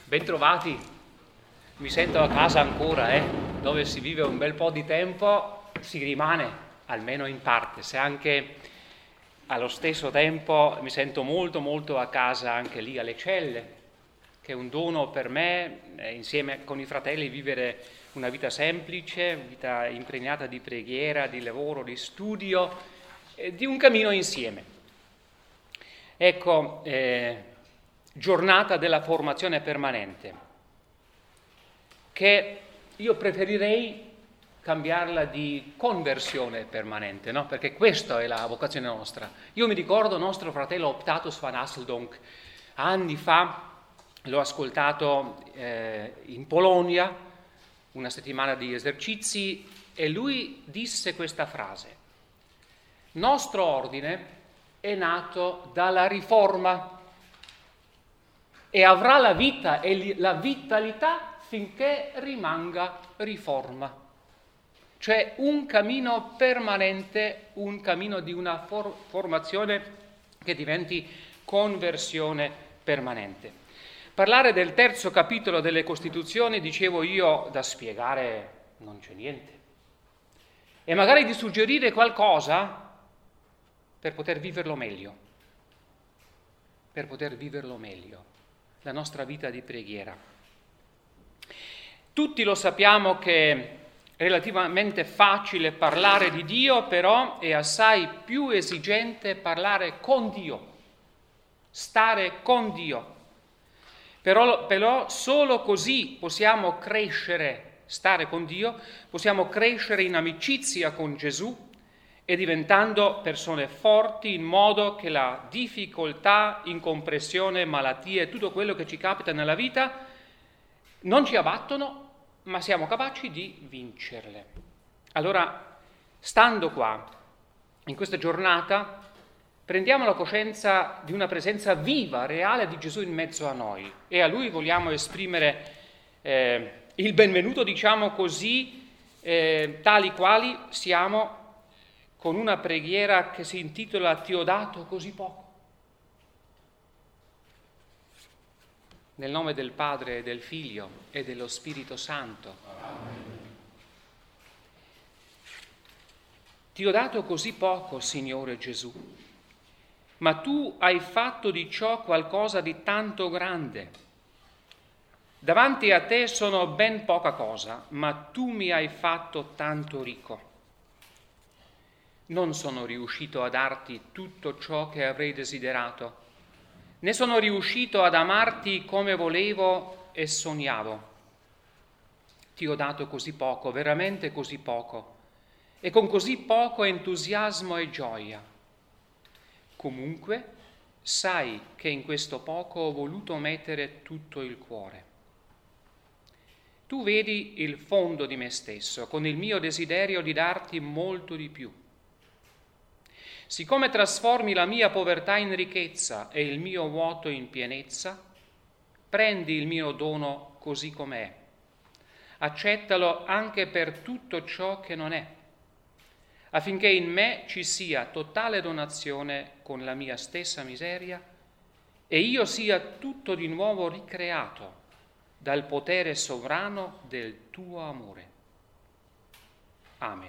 Bentrovati, mi sento a casa ancora, dove si vive un bel po' di tempo, si rimane, almeno in parte, se anche allo stesso tempo mi sento molto a casa anche lì alle Celle, che è un dono per me, insieme con i fratelli, vivere una vita semplice, una vita impregnata di preghiera, di lavoro, di studio, di un cammino insieme. Ecco, giornata della formazione permanente, che io preferirei cambiarla di conversione permanente, no? Perché questa è la vocazione nostra. Io mi ricordo nostro fratello Optatus van Hasseldonck, anni fa l'ho ascoltato in Polonia, una settimana di esercizi, e lui disse questa frase: nostro ordine è nato dalla riforma e avrà la vita e la vitalità finché rimanga riforma. Cioè un cammino permanente, un cammino di una formazione che diventi conversione permanente. Parlare del terzo capitolo delle Costituzioni, dicevo io, da spiegare non c'è niente. E magari di suggerire qualcosa per poter viverlo meglio. Per poter viverlo meglio. La nostra vita di preghiera. Tutti lo sappiamo che è relativamente facile parlare di Dio, però è assai più esigente parlare con Dio, stare con Dio. Però solo così possiamo crescere, stare con Dio, possiamo crescere in amicizia con Gesù e diventando persone forti in modo che la difficoltà, incompressione, malattie, tutto quello che ci capita nella vita non ci abbattono, ma siamo capaci di vincerle. Allora, stando qua, in questa giornata, prendiamo la coscienza di una presenza viva, reale di Gesù in mezzo a noi, e a Lui vogliamo esprimere il benvenuto, diciamo così, tali quali siamo, con una preghiera che si intitola Ti ho dato così poco. Nel nome del Padre, del Figlio e dello Spirito Santo. Amen. Ti ho dato così poco, Signore Gesù, ma Tu hai fatto di ciò qualcosa di tanto grande. Davanti a Te sono ben poca cosa, ma Tu mi hai fatto tanto ricco. Non sono riuscito a darti tutto ciò che avrei desiderato, né sono riuscito ad amarti come volevo e sognavo. Ti ho dato così poco, veramente così poco, e con così poco entusiasmo e gioia. Comunque, sai che in questo poco ho voluto mettere tutto il cuore. Tu vedi il fondo di me stesso, con il mio desiderio di darti molto di più. Siccome trasformi la mia povertà in ricchezza e il mio vuoto in pienezza, prendi il mio dono così com'è. Accettalo anche per tutto ciò che non è, affinché in me ci sia totale donazione con la mia stessa miseria e io sia tutto di nuovo ricreato dal potere sovrano del tuo amore. Amen.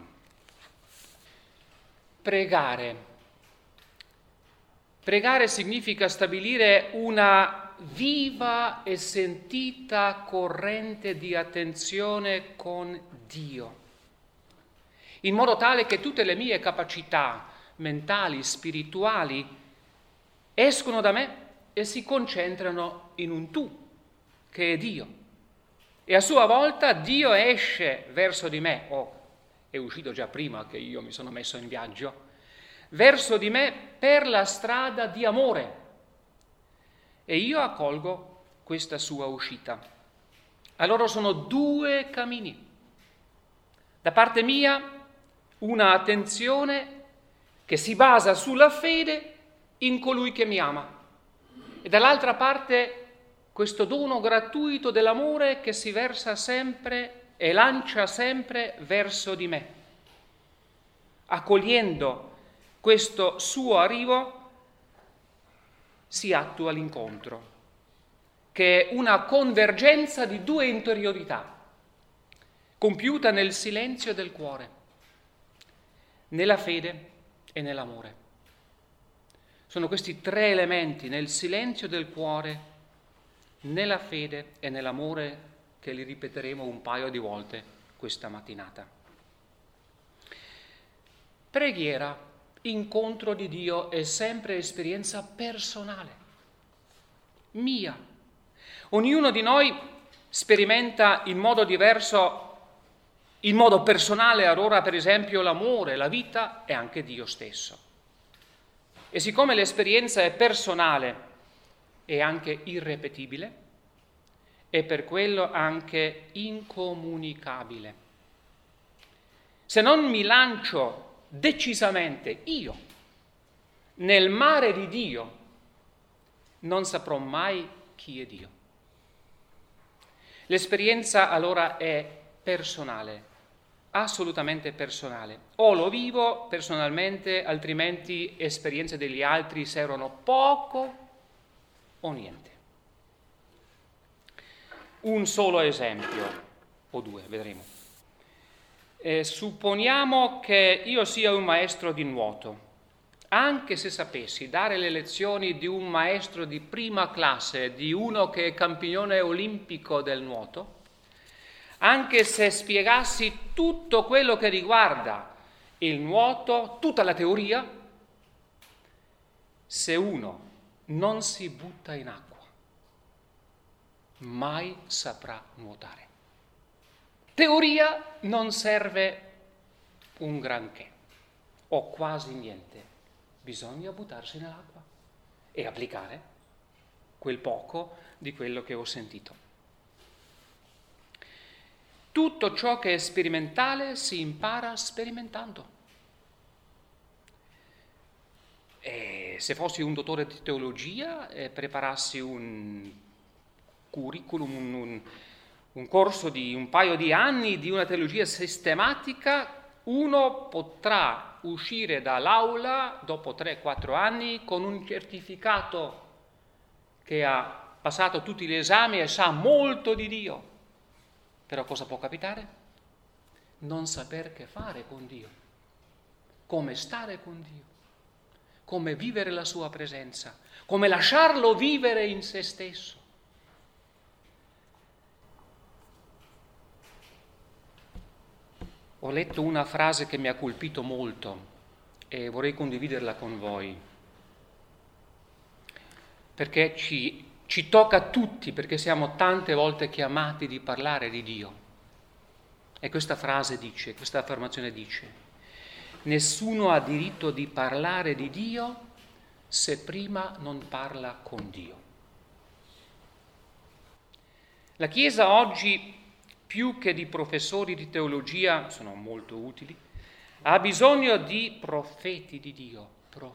Pregare significa stabilire una viva e sentita corrente di attenzione con Dio, in modo tale che tutte le mie capacità mentali, spirituali, escono da me e si concentrano in un tu, che è Dio. E a sua volta Dio esce verso di me, è uscito già prima che io mi sono messo in viaggio, verso di me per la strada di amore, e io accolgo questa sua uscita. Allora sono due cammini. Da parte mia una attenzione che si basa sulla fede in colui che mi ama, e dall'altra parte questo dono gratuito dell'amore che si versa sempre e lancia sempre verso di me. Accogliendo questo suo arrivo si attua l'incontro, che è una convergenza di due interiorità, compiuta nel silenzio del cuore, nella fede e nell'amore. Sono questi tre elementi, nel silenzio del cuore, nella fede e nell'amore, che li ripeteremo un paio di volte questa mattinata. Preghiera, incontro di Dio, è sempre esperienza personale, mia. Ognuno di noi sperimenta in modo diverso, in modo personale, allora per esempio l'amore, la vita e anche Dio stesso. E siccome l'esperienza è personale e anche irrepetibile, è per quello anche incomunicabile. Se non mi lancio decisamente io nel mare di Dio, non saprò mai chi è Dio. L'esperienza allora è personale, assolutamente personale. O lo vivo personalmente, altrimenti esperienze degli altri servono poco o niente. Un solo esempio, o due, vedremo. Supponiamo che io sia un maestro di nuoto. Anche se sapessi dare le lezioni di un maestro di prima classe, di uno che è campione olimpico del nuoto, anche se spiegassi tutto quello che riguarda il nuoto, tutta la teoria, se uno non si butta in acqua, mai saprà nuotare. Teoria non serve un granché, o quasi niente. Bisogna buttarsi nell'acqua e applicare quel poco di quello che ho sentito. Tutto ciò che è sperimentale si impara sperimentando. E se fossi un dottore di teologia e preparassi un curriculum, un corso di un paio di anni di una teologia sistematica, uno potrà uscire dall'aula dopo 3-4 anni con un certificato che ha passato tutti gli esami e sa molto di Dio. Però cosa può capitare? Non saper che fare con Dio, come stare con Dio, come vivere la sua presenza, come lasciarlo vivere in se stesso. Ho letto una frase che mi ha colpito molto e vorrei condividerla con voi, perché ci tocca a tutti, perché siamo tante volte chiamati di parlare di Dio. E questa frase dice, questa affermazione dice: nessuno ha diritto di parlare di Dio se prima non parla con Dio. La Chiesa oggi, più che di professori di teologia, sono molto utili, ha bisogno di profeti di Dio,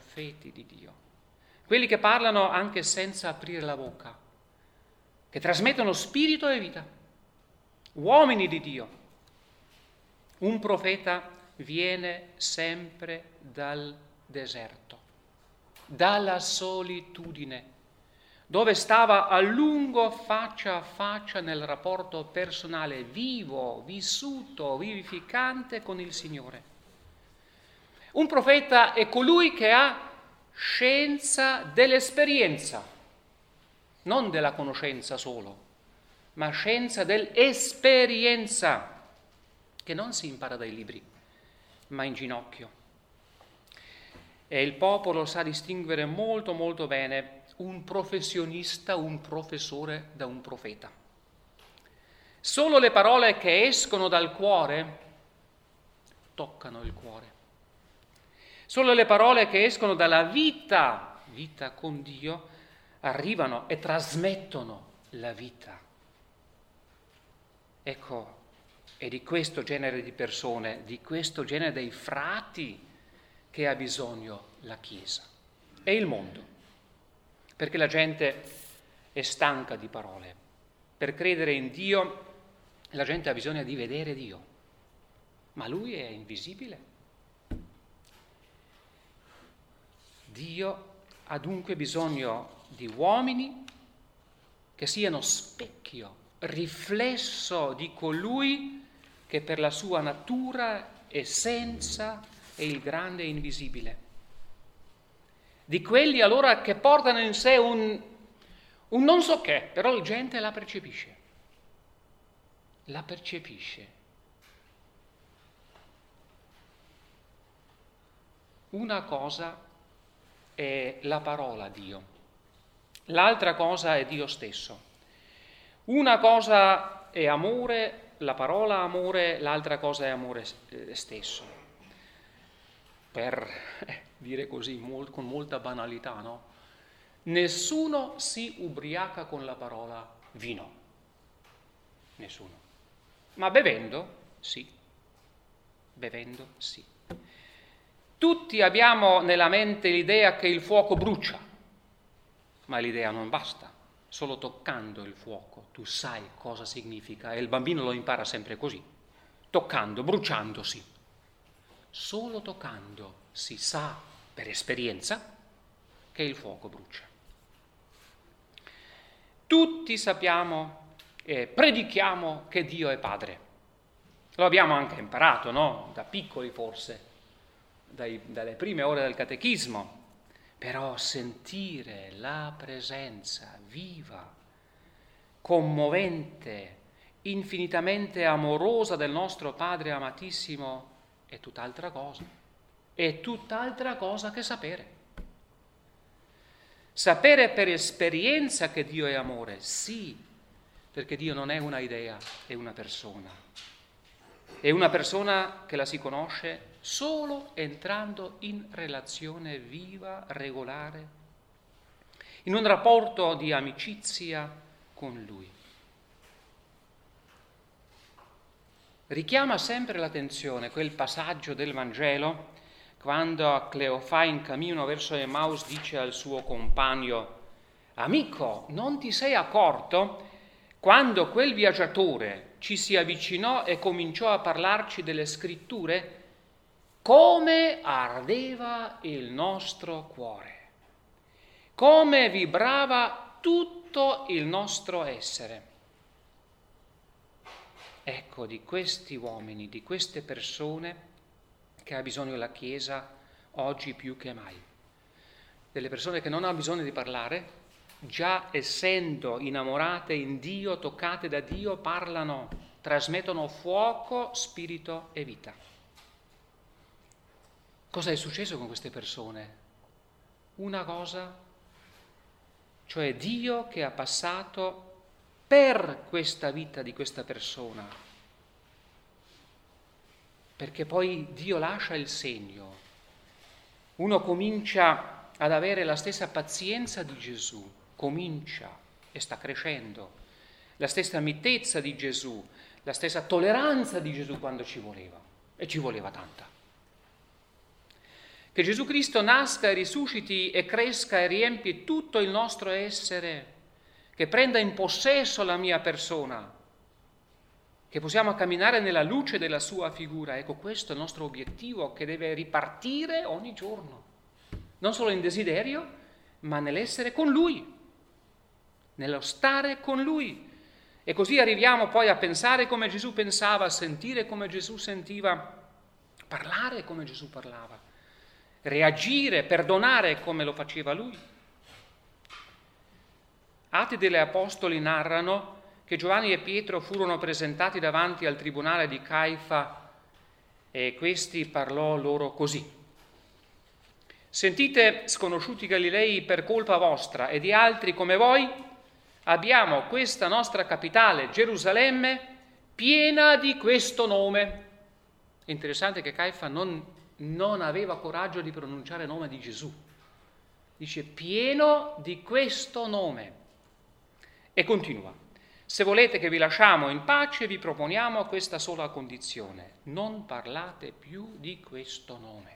quelli che parlano anche senza aprire la bocca, che trasmettono spirito e vita, uomini di Dio. Un profeta viene sempre dal deserto, dalla solitudine, dove stava a lungo faccia a faccia nel rapporto personale vivo, vissuto, vivificante con il Signore. Un profeta è colui che ha scienza dell'esperienza, non della conoscenza solo, ma scienza dell'esperienza, che non si impara dai libri, ma in ginocchio. E il popolo sa distinguere molto molto bene un professionista, un professore da un profeta. Solo le parole che escono dal cuore toccano il cuore. Solo le parole che escono dalla vita con Dio, arrivano e trasmettono la vita. Ecco, è di questo genere di persone, di questo genere dei frati che ha bisogno la Chiesa e il mondo. Perché la gente è stanca di parole. Per credere in Dio la gente ha bisogno di vedere Dio, ma Lui è invisibile. Dio ha dunque bisogno di uomini che siano specchio, riflesso di colui che per la sua natura, essenza, è il grande e invisibile. Di quelli allora che portano in sé un non so che, però la gente la percepisce. La percepisce. Una cosa è la parola Dio, l'altra cosa è Dio stesso. Una cosa è amore, la parola amore, l'altra cosa è amore stesso. Per dire così con molta banalità, no? Nessuno si ubriaca con la parola vino. Nessuno. Ma bevendo, sì. Bevendo, sì. Tutti abbiamo nella mente l'idea che il fuoco brucia, ma l'idea non basta. Solo toccando il fuoco tu sai cosa significa, e il bambino lo impara sempre così, toccando, bruciandosi. Solo toccando si sa per esperienza che il fuoco brucia. Tutti sappiamo e predichiamo che Dio è Padre. Lo abbiamo anche imparato, no? Da piccoli forse, dalle prime ore del catechismo. Però sentire la presenza viva, commovente, infinitamente amorosa del nostro Padre amatissimo è tutt'altra cosa. È tutt'altra cosa che sapere. Sapere per esperienza che Dio è amore, sì, perché Dio non è una idea, è una persona. È una persona che la si conosce solo entrando in relazione viva, regolare, in un rapporto di amicizia con Lui. Richiama sempre l'attenzione quel passaggio del Vangelo quando Cleofà in cammino verso Emmaus dice al suo compagno: «Amico, non ti sei accorto quando quel viaggiatore ci si avvicinò e cominciò a parlarci delle scritture, come ardeva il nostro cuore, come vibrava tutto il nostro essere». Ecco, di questi uomini, di queste persone che ha bisogno la Chiesa oggi più che mai. Delle persone che non hanno bisogno di parlare, già essendo innamorate in Dio, toccate da Dio, parlano, trasmettono fuoco, spirito e vita. Cosa è successo con queste persone? Una cosa, cioè Dio che ha passato per questa vita di questa persona, perché poi Dio lascia il segno. Uno comincia ad avere la stessa pazienza di Gesù, comincia e sta crescendo, la stessa mitezza di Gesù, la stessa tolleranza di Gesù quando ci voleva, e ci voleva tanta. Che Gesù Cristo nasca e risusciti e cresca e riempie tutto il nostro essere, che prenda in possesso la mia persona, che possiamo camminare nella luce della sua figura. Ecco, questo è il nostro obiettivo che deve ripartire ogni giorno, non solo in desiderio, ma nell'essere con Lui, nello stare con Lui. E così arriviamo poi a pensare come Gesù pensava, a sentire come Gesù sentiva, parlare come Gesù parlava, reagire, perdonare come lo faceva Lui. Atti degli Apostoli narrano che Giovanni e Pietro furono presentati davanti al tribunale di Caifa e questi parlò loro così: «Sentite, sconosciuti Galilei, per colpa vostra e di altri come voi, abbiamo questa nostra capitale, Gerusalemme, piena di questo nome». È interessante che Caifa non aveva coraggio di pronunciare il nome di Gesù. Dice pieno di questo nome. E continua: «Se volete che vi lasciamo in pace, vi proponiamo questa sola condizione: non parlate più di questo nome».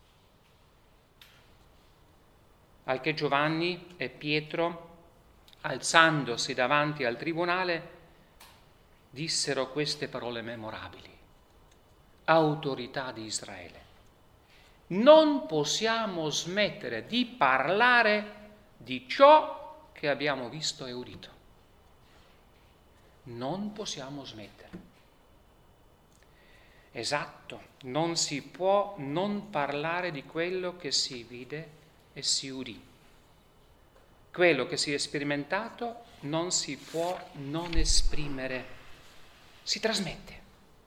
Al che Giovanni e Pietro, alzandosi davanti al tribunale, dissero queste parole memorabili: «Autorità di Israele, non possiamo smettere di parlare di ciò che abbiamo visto e udito». non possiamo smettere. Esatto, non si può non parlare di quello che si vide e si udì. Quello che si è sperimentato non si può non esprimere, si trasmette.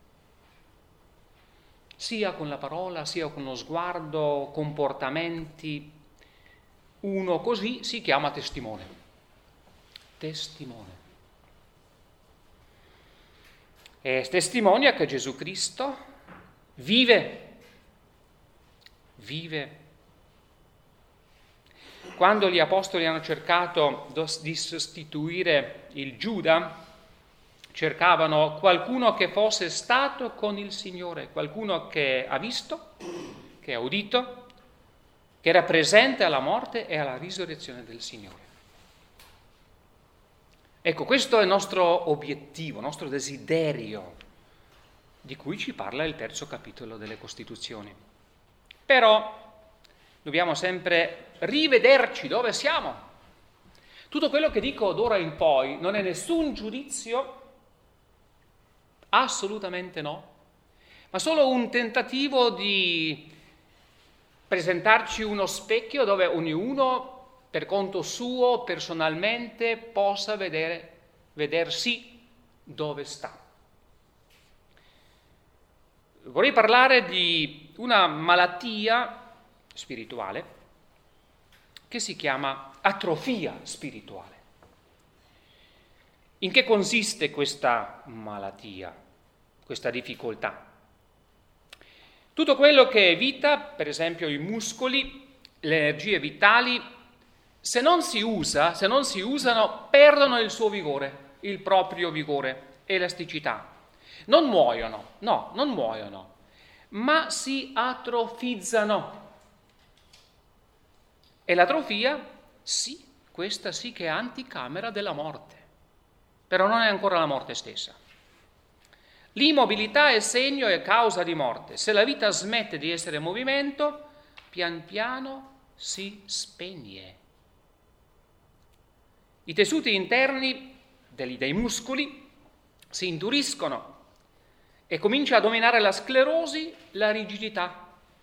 Sia con la parola, sia con lo sguardo, comportamenti. Uno così si chiama testimone. Testimone. E testimonia che Gesù Cristo vive. Quando gli apostoli hanno cercato di sostituire il Giuda, cercavano qualcuno che fosse stato con il Signore, qualcuno che ha visto, che ha udito, che era presente alla morte e alla risurrezione del Signore. Ecco, questo è il nostro obiettivo, il nostro desiderio, di cui ci parla il 3° capitolo delle Costituzioni. Però dobbiamo sempre rivederci dove siamo. Tutto quello che dico d'ora in poi non è nessun giudizio, assolutamente no, ma solo un tentativo di presentarci uno specchio dove ognuno per conto suo, personalmente, possa vedersi dove sta. Vorrei parlare di una malattia spirituale che si chiama atrofia spirituale. In che consiste questa malattia, questa difficoltà? Tutto quello che è vita, per esempio i muscoli, le energie vitali, se non si usano, perdono il suo vigore, il proprio vigore, elasticità. Non muoiono, ma si atrofizzano. E l'atrofia, sì, questa sì che è anticamera della morte, però non è ancora la morte stessa. L'immobilità è segno e causa di morte. Se la vita smette di essere movimento, pian piano si spegne. I tessuti interni dei muscoli si induriscono e comincia a dominare la sclerosi, la rigidità.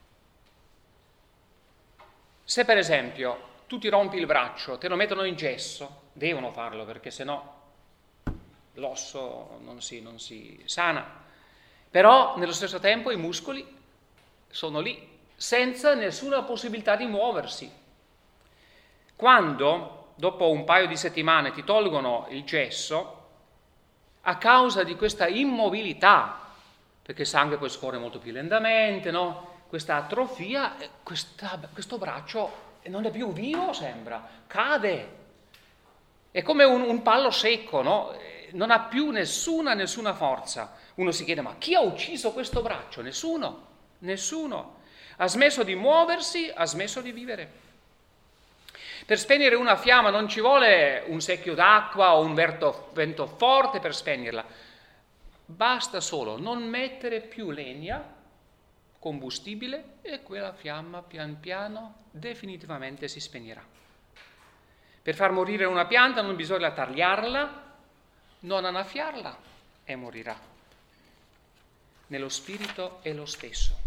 Se per esempio tu ti rompi il braccio, te lo mettono in gesso, devono farlo perché sennò l'osso non si sana, però nello stesso tempo i muscoli sono lì, senza nessuna possibilità di muoversi. Quando dopo un paio di settimane ti tolgono il gesso, a causa di questa immobilità, perché il sangue poi scorre molto più lentamente, no? Questa atrofia, questo braccio non è più vivo, sembra, cade. È come un palo secco, no? Non ha più nessuna forza. Uno si chiede, ma chi ha ucciso questo braccio? Nessuno. Ha smesso di muoversi, ha smesso di vivere. Per spegnere una fiamma non ci vuole un secchio d'acqua o un vento forte per spegnerla. Basta solo non mettere più legna, combustibile, e quella fiamma pian piano definitivamente si spegnerà. Per far morire una pianta non bisogna tagliarla, non annaffiarla e morirà. Nello spirito è lo stesso.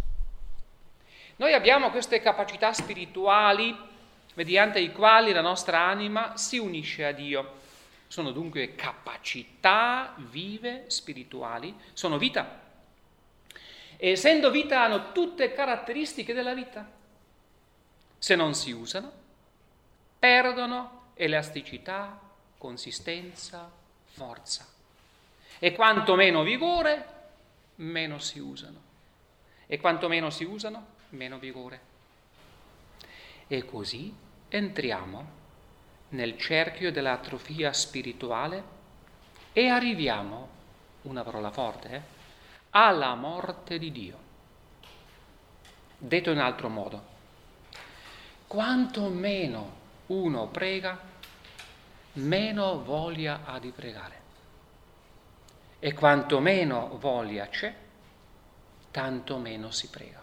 Noi abbiamo queste capacità spirituali mediante i quali la nostra anima si unisce a Dio. Sono dunque capacità vive spirituali, sono vita. E essendo vita hanno tutte caratteristiche della vita. Se non si usano, perdono elasticità, consistenza, forza. E quanto meno vigore, meno si usano. E quanto meno si usano, meno vigore. E così entriamo nel cerchio dell'atrofia spirituale e arriviamo, una parola forte, alla morte di Dio. Detto in altro modo, quanto meno uno prega, meno voglia ha di pregare. E quanto meno voglia c'è, tanto meno si prega.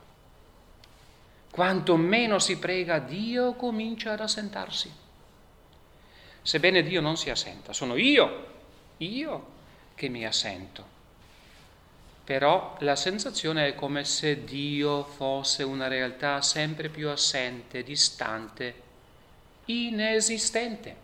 Quanto meno si prega, Dio comincia ad assentarsi. Sebbene Dio non si assenta, sono io che mi assento. Però la sensazione è come se Dio fosse una realtà sempre più assente, distante, inesistente.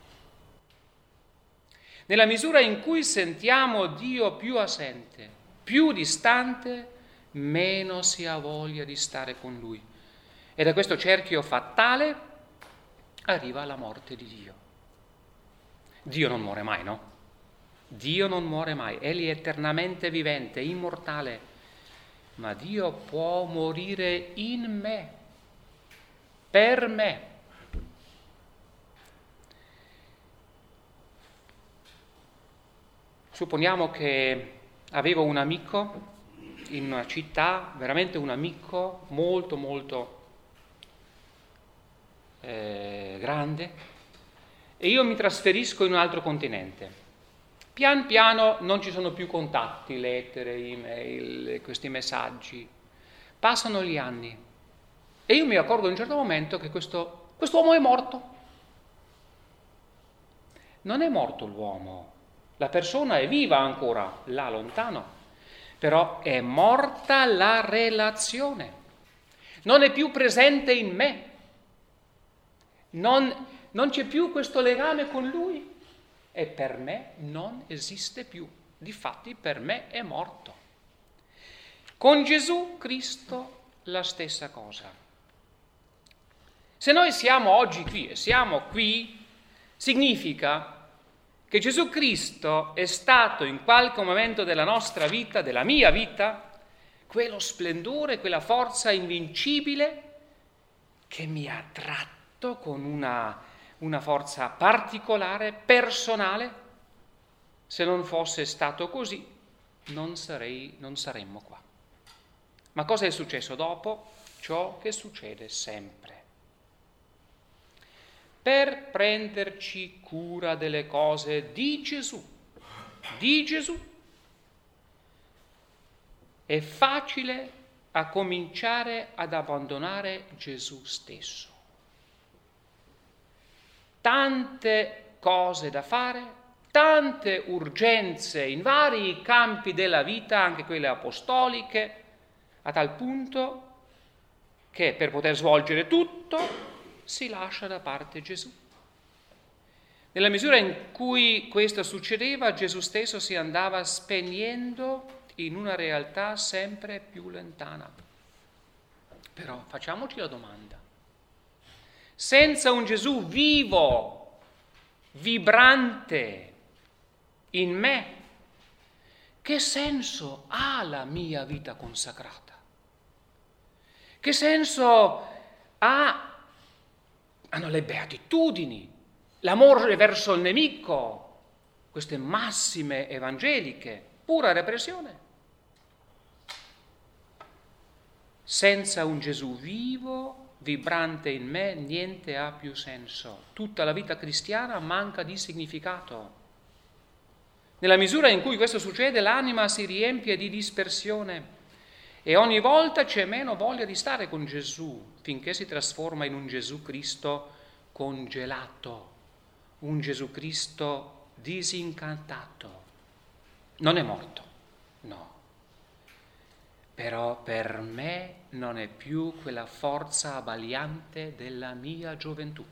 Nella misura in cui sentiamo Dio più assente, più distante, meno si ha voglia di stare con Lui. E da questo cerchio fatale arriva la morte di Dio. Dio non muore mai, no? Dio non muore mai, Egli è eternamente vivente, immortale, ma Dio può morire in me, per me. Supponiamo che avevo un amico in una città, veramente un amico molto molto grande, e io mi trasferisco in un altro continente. Pian piano non ci sono più contatti, lettere, email, questi messaggi. Passano gli anni e io mi accorgo in un certo momento che quest'uomo è morto. Non è morto l'uomo, la persona è viva ancora, là lontano, però è morta la relazione. Non è più presente in me. Non c'è più questo legame con lui. E per me non esiste più, difatti per me è morto. Con Gesù Cristo la stessa cosa. Se noi siamo oggi qui e siamo qui, significa che Gesù Cristo è stato in qualche momento della nostra vita, della mia vita, quello splendore, quella forza invincibile che mi ha tratto con una forza particolare, personale. Se non fosse stato così, non saremmo qua. Ma cosa è successo dopo? Ciò che succede sempre. Per prenderci cura delle cose di Gesù, è facile a cominciare ad abbandonare Gesù stesso. Tante cose da fare, tante urgenze in vari campi della vita, anche quelle apostoliche, a tal punto che per poter svolgere tutto si lascia da parte Gesù. Nella misura in cui questo succedeva, Gesù stesso si andava spegnendo in una realtà sempre più lontana. Però facciamoci la domanda. Senza un Gesù vivo, vibrante in me, che senso ha la mia vita consacrata? Che senso hanno le beatitudini, l'amore verso il nemico, queste massime evangeliche, pura repressione? Senza un Gesù vivo, vibrante in me, niente ha più senso. Tutta la vita cristiana manca di significato. Nella misura in cui questo succede, l'anima si riempie di dispersione e ogni volta c'è meno voglia di stare con Gesù, finché si trasforma in un Gesù Cristo congelato, un Gesù Cristo disincantato. Non è morto, no. Però per me non è più quella forza abbagliante della mia gioventù.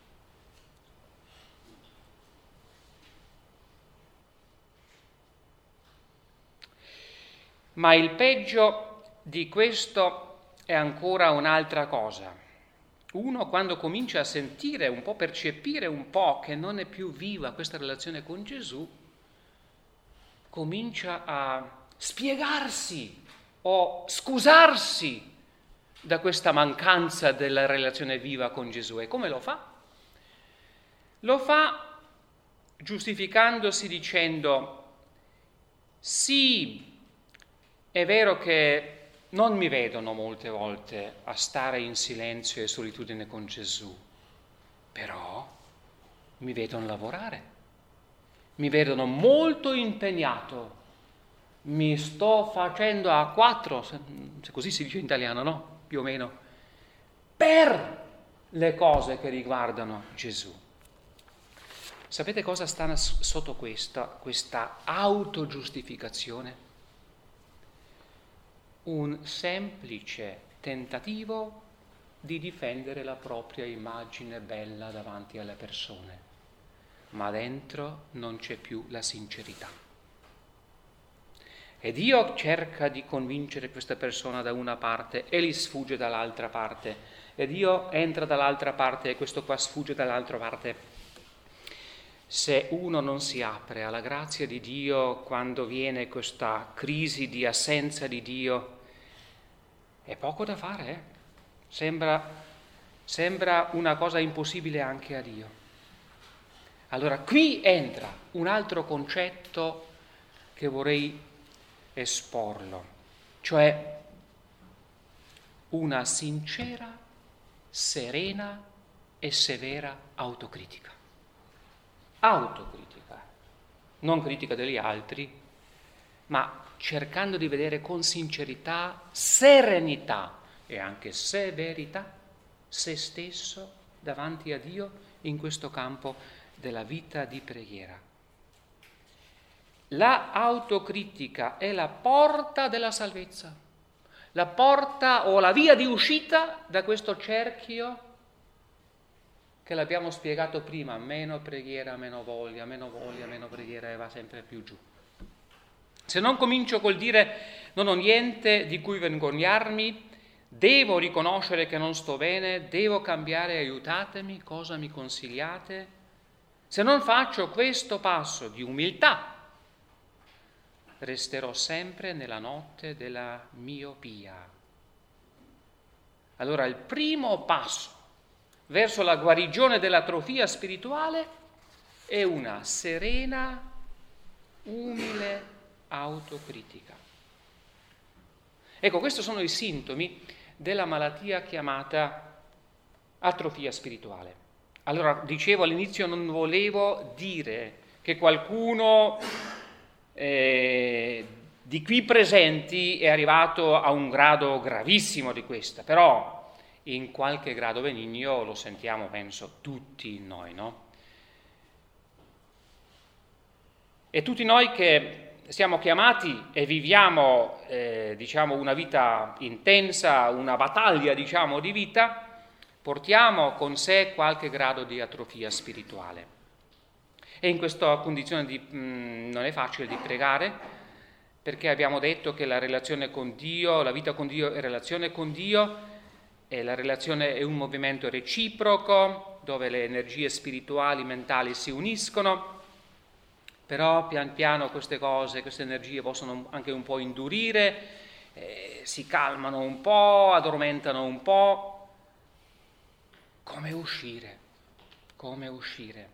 Ma il peggio di questo è ancora un'altra cosa. Uno, quando comincia a sentire un po', percepire un po' che non è più viva questa relazione con Gesù, comincia a spiegarsi o scusarsi da questa mancanza della relazione viva con Gesù. E come lo fa? Lo fa giustificandosi dicendo: sì, è vero che non mi vedono molte volte a stare in silenzio e solitudine con Gesù, però mi vedono lavorare, mi vedono molto impegnato, mi sto facendo a quattro, se così si dice in italiano, no? Più o meno, per le cose che riguardano Gesù. Sapete cosa sta sotto questa autogiustificazione? Un semplice tentativo di difendere la propria immagine bella davanti alle persone, ma dentro non c'è più la sincerità. E Dio cerca di convincere questa persona da una parte e gli sfugge dall'altra parte, e Dio entra dall'altra parte e questo qua sfugge dall'altra parte. Se uno non si apre alla grazia di Dio quando viene questa crisi di assenza di Dio, è poco da fare, eh? Sembra una cosa impossibile anche a Dio. Allora qui entra un altro concetto che vorrei esporlo, cioè una sincera, serena e severa autocritica. Autocritica, non critica degli altri, ma cercando di vedere con sincerità, serenità e anche severità se stesso davanti a Dio in questo campo della vita di preghiera. La autocritica è la porta della salvezza, la porta o la via di uscita da questo cerchio che l'abbiamo spiegato prima: meno preghiera, meno voglia, meno preghiera, e va sempre più giù. Se non comincio col dire non ho niente di cui vergognarmi, devo riconoscere che non sto bene, devo cambiare, aiutatemi, cosa mi consigliate? Se non faccio questo passo di umiltà, resterò sempre nella notte della miopia. Allora il primo passo verso la guarigione dell'atrofia spirituale è una serena, umile autocritica. Ecco, questi sono i sintomi della malattia chiamata atrofia spirituale. Allora, dicevo all'inizio, non volevo dire che qualcuno di qui presenti è arrivato a un grado gravissimo di questa, però in qualche grado benigno lo sentiamo, penso, tutti noi, no? E tutti noi che siamo chiamati e viviamo, una vita intensa, una battaglia, di vita, portiamo con sé qualche grado di atrofia spirituale. E in questa condizione non è facile di pregare, perché abbiamo detto che la relazione con Dio, la vita con Dio è relazione con Dio, e la relazione è un movimento reciproco, dove le energie spirituali, mentali si uniscono. Però pian piano queste cose, queste energie possono anche un po' indurire, si calmano un po', addormentano un po'. Come uscire? Come uscire?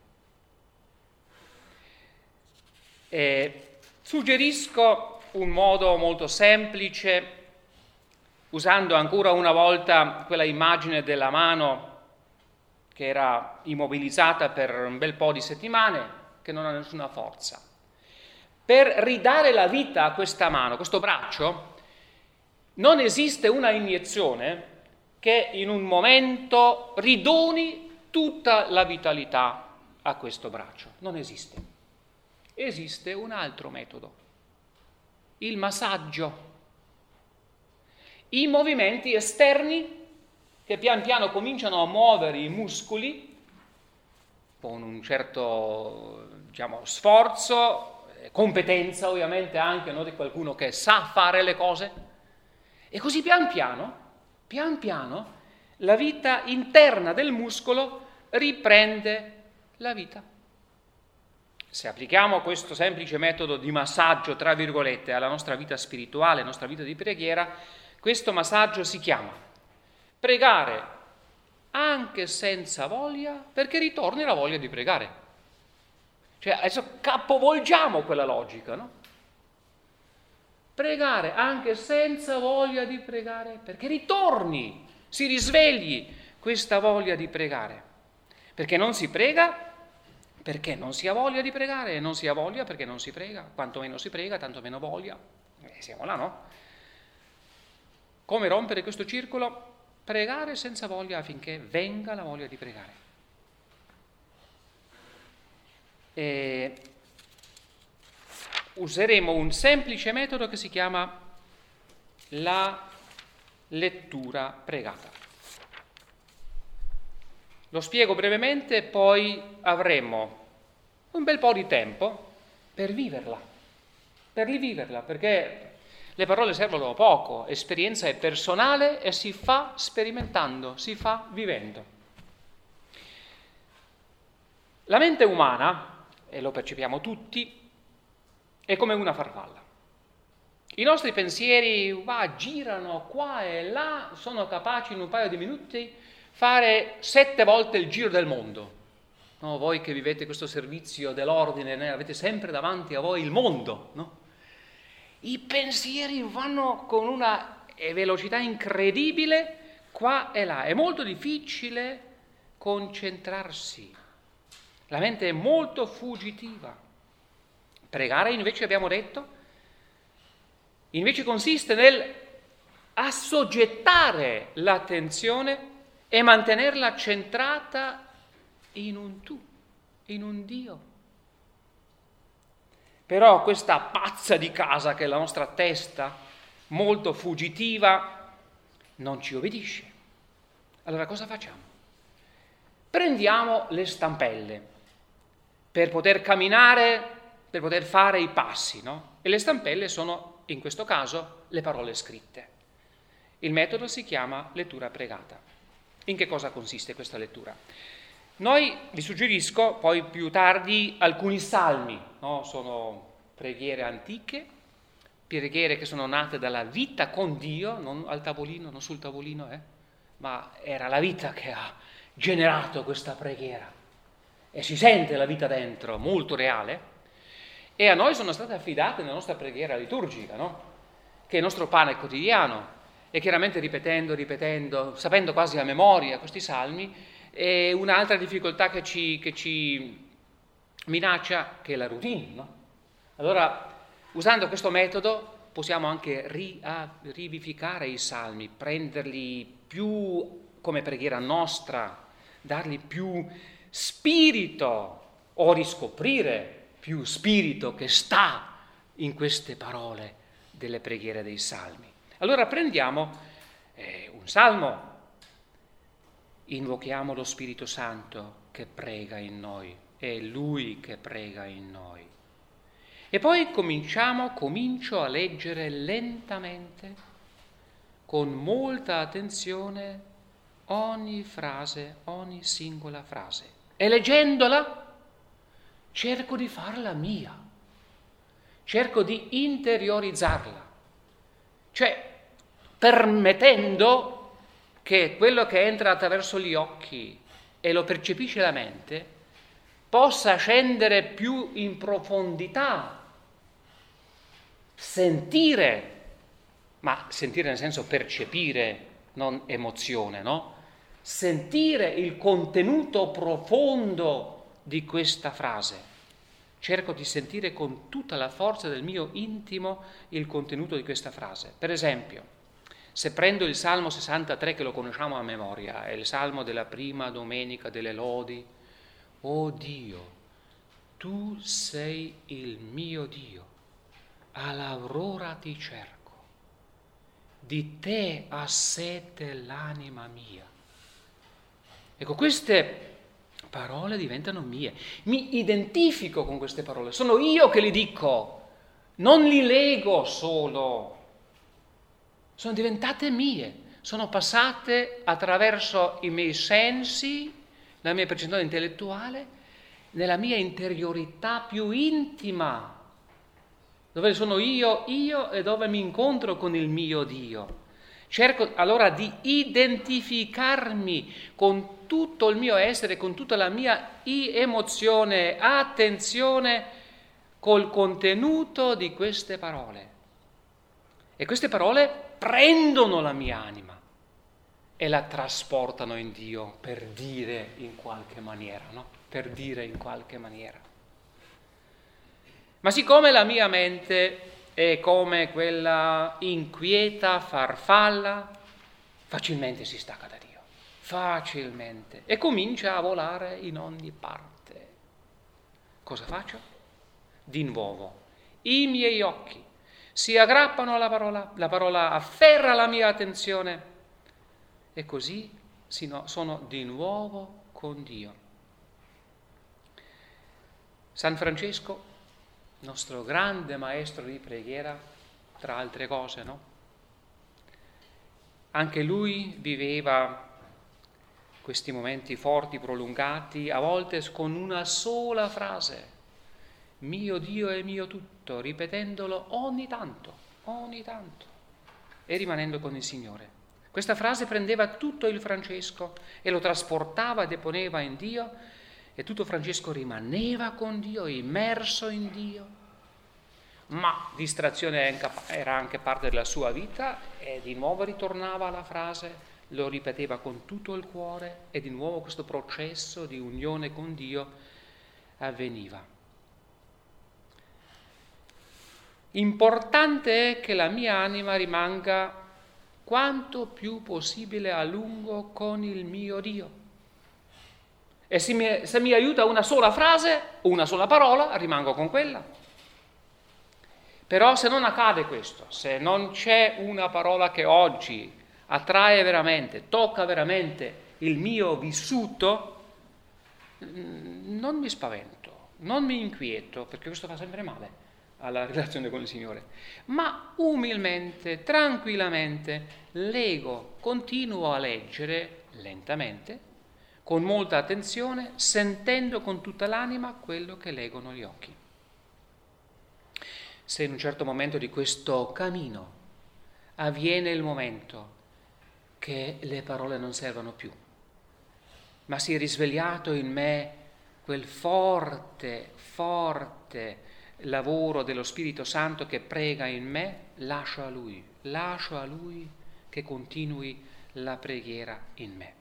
Suggerisco un modo molto semplice, usando ancora una volta quella immagine della mano che era immobilizzata per un bel po' di settimane, che non ha nessuna forza. Per ridare la vita a questa mano, questo braccio, non esiste una iniezione che in un momento ridoni tutta la vitalità a questo braccio. Non esiste. Esiste un altro metodo, il massaggio. I movimenti esterni che pian piano cominciano a muovere i muscoli con un certo, sforzo, competenza ovviamente anche, no, di qualcuno che sa fare le cose, e così pian piano la vita interna del muscolo riprende la vita. Se applichiamo questo semplice metodo di massaggio, tra virgolette, alla nostra vita spirituale, alla nostra vita di preghiera, questo massaggio si chiama pregare anche senza voglia, perché ritorni la voglia di pregare. Cioè, adesso capovolgiamo quella logica, no? Pregare anche senza voglia di pregare, perché ritorni, si risvegli questa voglia di pregare. Perché non si prega, perché non si ha voglia di pregare, e non si ha voglia perché non si prega. Quanto meno si prega, tanto meno voglia. Siamo là, no? Come rompere questo circolo? Pregare senza voglia affinché venga la voglia di pregare. useremo un semplice metodo che si chiama la lettura pregata. Lo spiego brevemente, poi avremo un bel po' di tempo per riviverla, perché le parole servono poco, esperienza è personale e si fa sperimentando, si fa vivendo. La mente umana, e lo percepiamo tutti, è come una farfalla. I nostri pensieri girano qua e là, sono capaci in un paio di minuti fare 7 volte il giro del mondo. No, voi che vivete questo servizio dell'ordine, avete sempre davanti a voi il mondo, no? I pensieri vanno con una velocità incredibile qua e là. È molto difficile concentrarsi. La mente è molto fuggitiva. Pregare, invece, abbiamo detto, invece consiste nel assoggettare l'attenzione e mantenerla centrata in un tu, in un Dio. Però questa pazza di casa che è la nostra testa, molto fuggitiva, non ci obbedisce. Allora cosa facciamo? Prendiamo le stampelle per poter camminare, per poter fare i passi, no? E le stampelle sono, in questo caso, le parole scritte. Il metodo si chiama lettura pregata. In che cosa consiste questa lettura? Vi suggerisco poi più tardi alcuni salmi, no? Sono preghiere antiche, preghiere che sono nate dalla vita con Dio, non al tavolino, non sul tavolino, ma era la vita che ha generato questa preghiera. E si sente la vita dentro, molto reale, e a noi sono state affidate nella nostra preghiera liturgica, no? Che è il nostro pane quotidiano, e chiaramente ripetendo, sapendo quasi a memoria questi salmi, e un'altra difficoltà che ci minaccia, che è la routine, no? Allora, usando questo metodo, possiamo anche rivivificare i salmi, prenderli più come preghiera nostra, dargli più spirito, o riscoprire più spirito che sta in queste parole delle preghiere dei salmi. Allora prendiamo un salmo, invochiamo lo Spirito Santo che prega in noi, è Lui che prega in noi. E poi comincio a leggere lentamente, con molta attenzione, ogni frase, ogni singola frase. E leggendola cerco di farla mia, cerco di interiorizzarla, cioè permettendo che quello che entra attraverso gli occhi e lo percepisce la mente possa scendere più in profondità, sentire nel senso percepire, non emozione, no? Sentire il contenuto profondo di questa frase. Cerco di sentire con tutta la forza del mio intimo il contenuto di questa frase. Per esempio, se prendo il Salmo 63, che lo conosciamo a memoria, è il Salmo della prima domenica delle lodi. O Dio, tu sei il mio Dio, all'aurora ti cerco, di te ha sete l'anima mia. Ecco, queste parole diventano mie, mi identifico con queste parole, sono io che li dico, non li leggo solo, sono diventate mie, sono passate attraverso i miei sensi, la mia percezione intellettuale, nella mia interiorità più intima, dove sono io e dove mi incontro con il mio Dio. Cerco allora di identificarmi con tutto il mio essere, con tutta la mia emozione, attenzione, col contenuto di queste parole. E queste parole prendono la mia anima e la trasportano in Dio per dire in qualche maniera, no? Per dire in qualche maniera. Ma siccome la mia mente è come quella inquieta farfalla, facilmente si stacca da Dio, facilmente, e comincia a volare in ogni parte. cosa faccio? Di nuovo, i miei occhi si aggrappano alla parola, la parola afferra la mia attenzione e così sono di nuovo con Dio. San Francesco, nostro grande maestro di preghiera, tra altre cose, no? Anche lui viveva questi momenti forti, prolungati, a volte con una sola frase, mio Dio è mio tutto, ripetendolo ogni tanto, e rimanendo con il Signore. Questa frase prendeva tutto il Francesco e lo trasportava e deponeva in Dio, e tutto Francesco rimaneva con Dio, immerso in Dio. Ma distrazione era anche parte della sua vita e di nuovo ritornava alla frase, lo ripeteva con tutto il cuore e di nuovo questo processo di unione con Dio avveniva. Importante è che la mia anima rimanga quanto più possibile a lungo con il mio Dio. E se mi aiuta una sola frase, una sola parola, rimango con quella. Però se non accade questo, se non c'è una parola che oggi attrae veramente, tocca veramente il mio vissuto, non mi spavento, non mi inquieto, perché questo fa sempre male alla relazione con il Signore, ma umilmente, tranquillamente leggo, continuo a leggere lentamente, con molta attenzione, sentendo con tutta l'anima quello che leggono gli occhi. Se in un certo momento di questo cammino avviene il momento che le parole non servono più, ma si è risvegliato in me quel forte lavoro dello Spirito Santo che prega in me, lascio a Lui che continui la preghiera in me.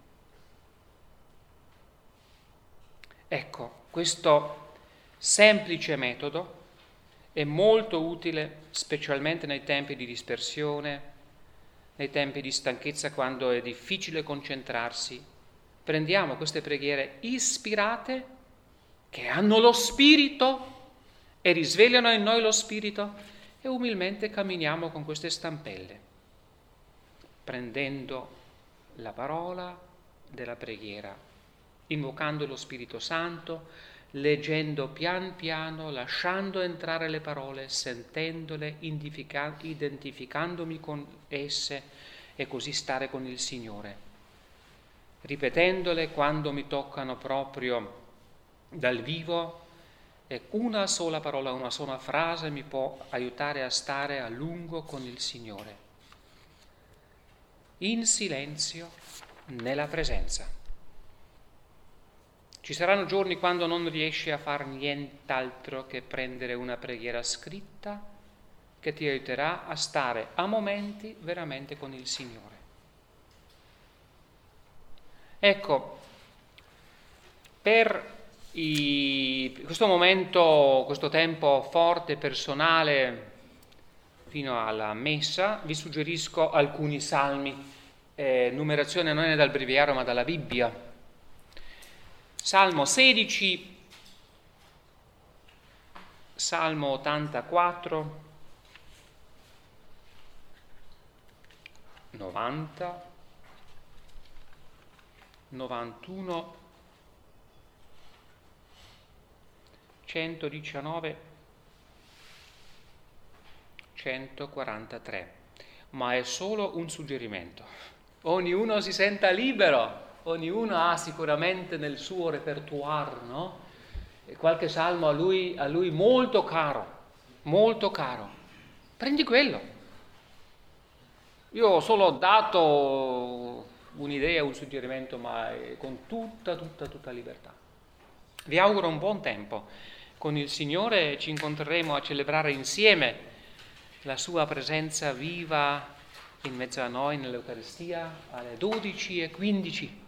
Ecco, questo semplice metodo è molto utile, specialmente nei tempi di dispersione, nei tempi di stanchezza, quando è difficile concentrarsi. Prendiamo queste preghiere ispirate, che hanno lo Spirito e risvegliano in noi lo Spirito, e umilmente camminiamo con queste stampelle, prendendo la parola della preghiera, invocando lo Spirito Santo, leggendo pian piano, lasciando entrare le parole, sentendole, identificandomi con esse e così stare con il Signore, ripetendole quando mi toccano proprio dal vivo, e una sola parola, una sola frase mi può aiutare a stare a lungo con il Signore, in silenzio, nella presenza. Ci saranno giorni quando non riesci a far nient'altro che prendere una preghiera scritta che ti aiuterà a stare a momenti veramente con il Signore. Ecco, per questo momento, questo tempo forte, personale, fino alla messa, vi suggerisco alcuni salmi. Numerazione non è dal breviario ma dalla Bibbia. Salmo 16, Salmo 84, 90, 91, 119, 143. Ma è solo un suggerimento. Ognuno si senta libero. Ognuno ha sicuramente nel suo repertoire, no? Qualche salmo a lui molto caro. Prendi quello. Io ho solo dato un'idea, un suggerimento, ma con tutta libertà. Vi auguro un buon tempo. Con il Signore ci incontreremo a celebrare insieme la sua presenza viva in mezzo a noi nell'Eucaristia alle 12:15.